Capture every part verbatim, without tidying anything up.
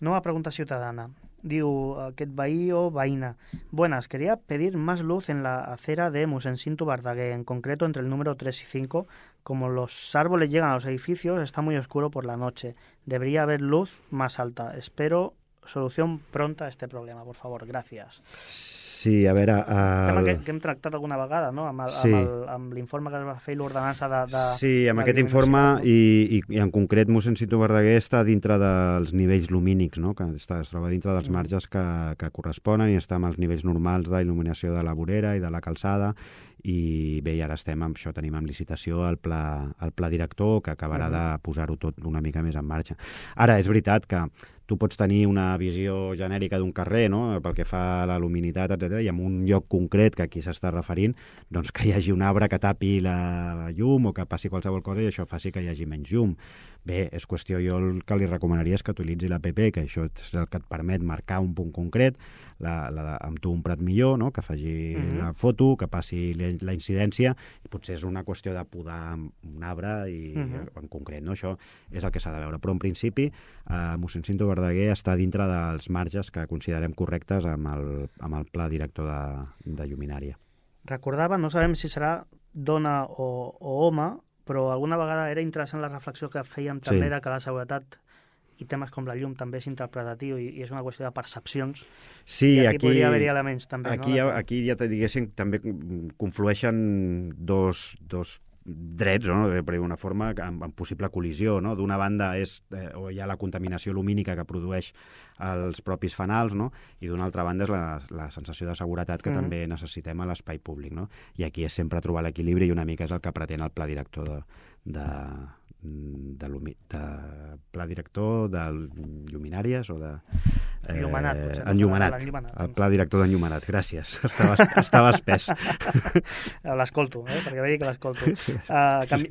Nueva pregunta ciudadana. Diu aquest veí o veïna. Buenas, quería pedir más luz en la acera de Mossèn-Cinto Verdaguer, en concreto entre el número tres y cinco. Como los árboles llegan a los edificios, está muy oscuro por la noche. Debería haber luz más alta. Espero solución pronta a este problema, por favor. Gracias. Sí, a veure... El... Tema que, que hem tractat alguna vegada, no? Amb, el, sí. amb, el, amb l'informe que es va fer i l'ordenança de, de... Sí, amb aquest informe i, i, i en concret Mossèn-Cinto Verdaguer està dintre dels nivells lumínics, no? Que està, es troba dintre dels marges que, que corresponen i està amb els nivells normals d'il·luminació de la vorera i de la calçada i bé, i ara estem amb això, tenim en licitació el pla, el pla director que acabarà uh-huh. de posar-ho tot una mica més en marxa. Ara, és veritat que tu pots tenir una visió genèrica d'un carrer, no?, pel que fa a la luminitat, etcètera, i en un lloc concret que aquí s'està referint, doncs que hi hagi un arbre que tapi la llum o que passi qualsevol cosa i això faci que hi hagi menys llum. Bé, és qüestió, jo el que li recomanaria és que utilitzi l'A P P, que això és el que et permet marcar un punt concret, la, la, amb tu un prat millor, no?, que faci mm-hmm. la foto, que passi la incidència, i potser és una qüestió de podar un arbre i mm-hmm. en concret, no?, això és el que s'ha de veure. Però en principi, eh, Mossèn-Cinto Verdaguer està dintre dels marges que considerem correctes amb el, amb el pla director de, de lluminària. Recordava, no sabem si serà dona o, o home, però alguna vegada era interessant la reflexió que fèiem també sí. de que la seguretat i temes com la llum també és interpretatiu i, i és una qüestió de percepcions. Sí, i aquí, aquí podria haver-hi elements també. Aquí, no? aquí ja te diguéssim, també conflueixen dos, dos drets, no?, per dir d'una forma, en, en possible col·lisió, no? D'una banda és, eh, o hi ha la contaminació lumínica que produeix els propis fanals, no?, i d'una altra banda és la, la sensació de seguretat que mm. també necessitem a l'espai públic, no? I aquí és sempre trobar l'equilibri i una mica és el que pretén el pla director de, de, de, de, de pla director de lluminàries o de... Eh, enllumenat, potser. Enllumenat. El pla director d'enllumenat. Gràcies. Estava, estava espès. L'escolto, eh? Perquè vegi que l'escolto. Uh, canvi...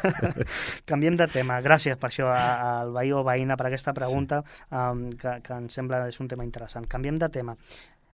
Canviem de tema. Gràcies per això al veí o veïna per aquesta pregunta, sí. um, que, que em sembla és un tema interessant. Canviem de tema.